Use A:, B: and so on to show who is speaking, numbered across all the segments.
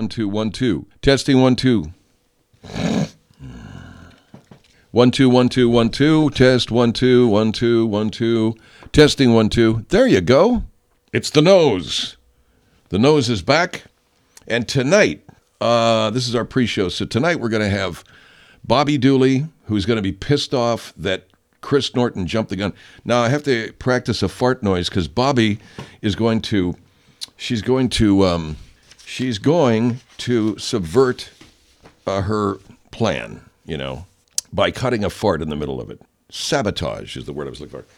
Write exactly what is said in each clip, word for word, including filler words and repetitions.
A: One, two, one, two. Testing one, two. One, two, one, two, one, two. Test one, two, one, two, one, two. Testing one, two. There you go. It's the nose. The nose is back. And tonight, uh, this is our pre-show. So tonight we're going to have Bobby Dooley, who's going to be pissed off that Chris Norton jumped the gun. Now I have to practice a fart noise because Bobby is going to, she's going to, um, she's going to subvert uh, her plan, you know, by cutting a fart in the middle of it. Sabotage is the word I was looking for.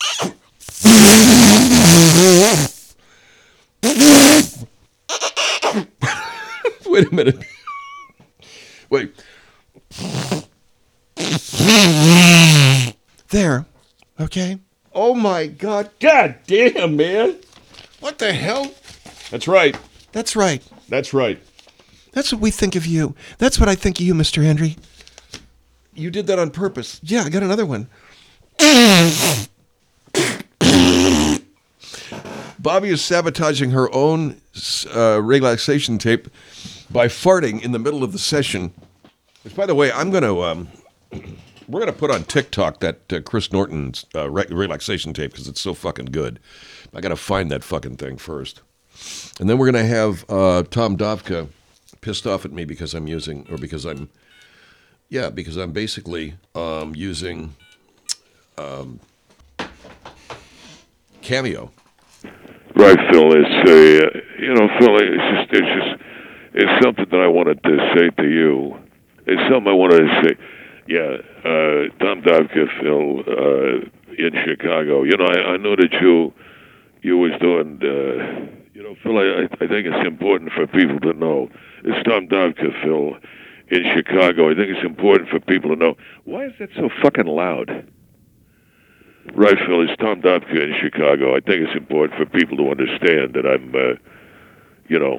A: Wait a minute. Wait. There. Okay.
B: Oh my God. God damn, man.
A: What the hell?
B: That's right.
A: That's right.
B: That's right.
A: That's what we think of you. That's what I think of you, Mister Henry. You did that on purpose. Yeah, I got another one. Bobby is sabotaging her own uh, relaxation tape by farting in the middle of the session. Which, by the way, I'm going to, um, we're going to put on TikTok that uh, Chris Norton's uh, re- relaxation tape because it's so fucking good. I got to find that fucking thing first. And then we're going to have uh, Tom Dovka pissed off at me because I'm using, or because I'm, yeah, because I'm basically um, using um, Cameo.
C: Right, Phil. It's a, uh, you know, Phil. It's just, it's just, it's something that I wanted to say to you. It's something I wanted to say. Yeah, uh, Tom Dovka, Phil, uh, in Chicago. You know, I, I know that you, you was doing. Uh, you know, Phil. I, I think it's important for people to know. It's Tom Dovka, Phil, in Chicago. I think it's important for people to know. Why is that so fucking loud? Right, Phil, it's Tom Dovka in Chicago. I think it's important for people to understand that I'm, uh, you know...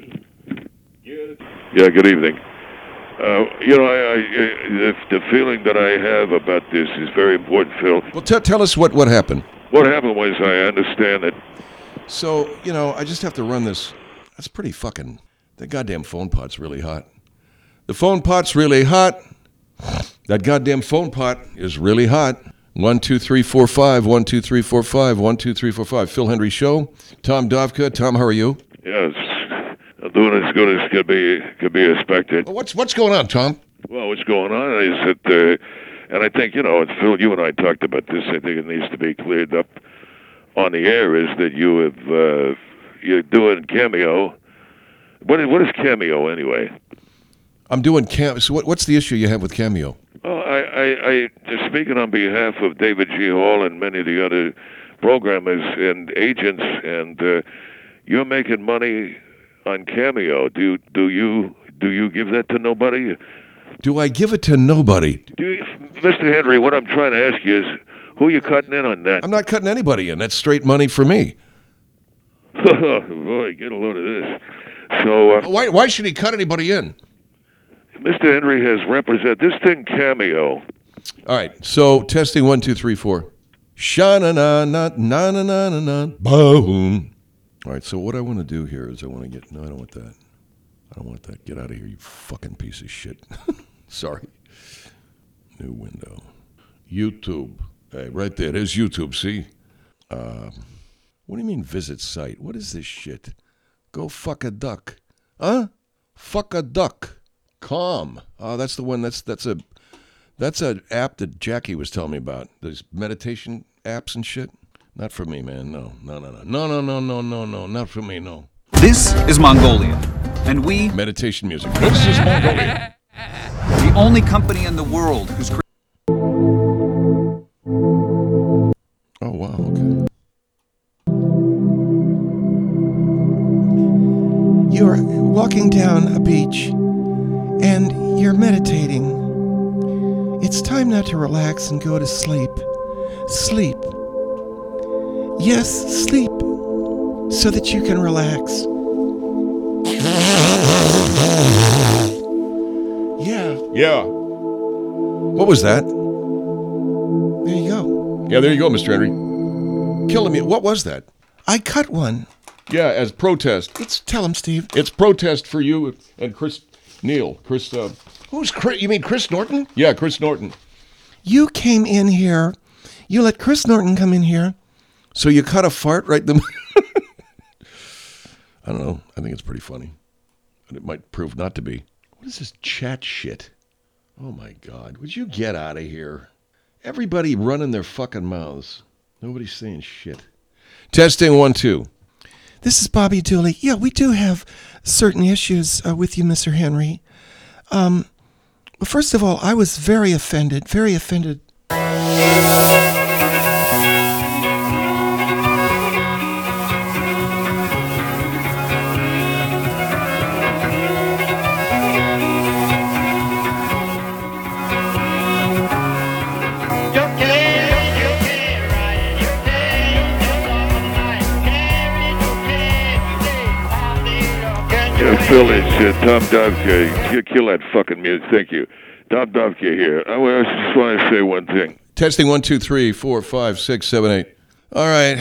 C: Yeah, good evening. Uh, you know, I, I, the, the feeling that I have about this is very important, Phil.
A: Well, t- tell us what, what happened.
C: What happened was I understand that...
A: So, you know, I just have to run this. That's pretty fucking... The goddamn phone pot's really hot. The phone pot's really hot. That goddamn phone pot is really hot. One, two, three, four, five. One, two, three, four, five. One, two, three, four, five. Phil Hendrie Show. Tom Dovka. Tom, how are you?
C: Yes, I'm doing as good as could be could be expected.
A: Well, what's what's going on, Tom?
C: Well, what's going on is that, uh, and I think, you know, Phil, you and I talked about this. I think it needs to be cleared up on the air. Is that you have uh, you're doing Cameo? What is what is Cameo anyway?
A: I'm doing Cam. So what, what's the issue you have with Cameo?
C: Oh, I, I, I, speaking on behalf of David G. Hall and many of the other programmers and agents, and uh, you're making money on Cameo. Do do you do you give that to nobody?
A: Do I give it to nobody?
C: Do you, Mister Henry, what I'm trying to ask you is, who are you cutting in on that?
A: I'm not cutting anybody in. That's straight money for me.
C: Boy, get a load of this. So uh,
A: why why should he cut anybody in?
C: Mister Henry has represented this thing Cameo.
A: All right, so testing one, two, three, four. Sha-na-na, na na na na na na boom. All right, so what I want to do here is I want to get, no, I don't want that. I don't want that. Get out of here, you fucking piece of shit. Sorry. New window. YouTube. Hey, right there. There's YouTube, see? Uh, what do you mean visit site? What is this shit? Go fuck a duck. Huh? Fuck a duck. Calm. Oh, that's the one. That's that's a that's an app that Jackie was telling me about. Those meditation apps and shit. Not for me, man. No, no, no, no, no, no, no, no, no, no. Not for me. No.
D: This is Mongolia, and we
A: meditation music. This is Mongolia.
D: The only company in the world who's. Cre-
A: oh wow. Okay.
E: You're walking down a beach. And you're meditating. It's time now to relax and go to sleep. Sleep. Yes, sleep. So that you can relax. Yeah.
A: Yeah. What was that?
E: There you go.
A: Yeah, there you go, Mister Henry. Killing me. What was that?
E: I cut one.
A: Yeah, as protest.
E: Let's tell him, Steve.
A: It's protest for you and Chris Neil. Chris, uh, who's Chris? You mean Chris Norton? Yeah, Chris Norton.
E: You came in here. You let Chris Norton come in here.
A: So you cut a fart right the. I don't know. I think it's pretty funny, but it might prove not to be. What is this chat shit? Oh my God! Would you get out of here? Everybody running their fucking mouths. Nobody's saying shit. Testing one two.
E: This is Bobby Dooley. Yeah, we do have certain issues uh, with you, Mister Henry. Um, well, first of all, I was very offended, very offended.
C: Yeah, Phil, it's uh, Tom Dovka. Kill, kill that fucking music. Thank you. Tom Dovka here. I, I just want to say one thing.
A: Testing one two three four five six seven eight. All right.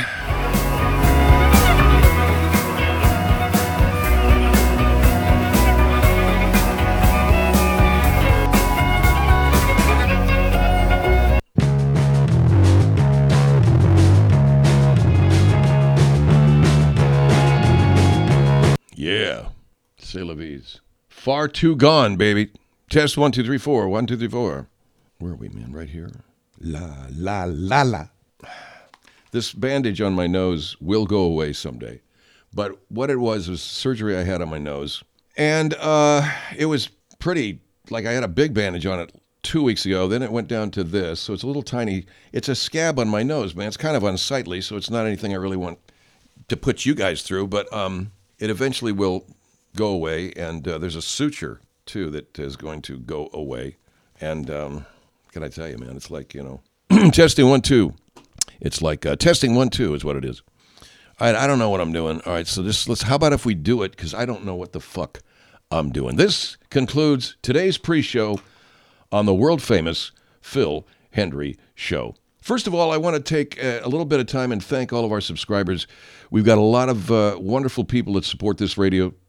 A: Yeah. C'est la vie. Far too gone, baby. Test one, two, three, four. One, two, three, four. Where are we, man? Right here.
E: La, la, la, la.
A: This bandage on my nose will go away someday. But what it was was surgery I had on my nose. And uh, it was pretty, like I had a big bandage on it two weeks ago. Then it went down to this. So it's a little tiny, it's a scab on my nose, man. It's kind of unsightly, so it's not anything I really want to put you guys through. But um, it eventually will go away. And uh, there's a suture, too, that is going to go away. And um, can I tell you, man, it's like, you know, testing one, two. It's like uh, testing one, two is what it is. I, I don't know what I'm doing. All right, so this, let's. How about if we do it? Because I don't know what the fuck I'm doing. This concludes today's pre-show on the world-famous Phil Hendrie Show. First of all, I want to take a, a little bit of time and thank all of our subscribers. We've got a lot of uh, wonderful people that support this radio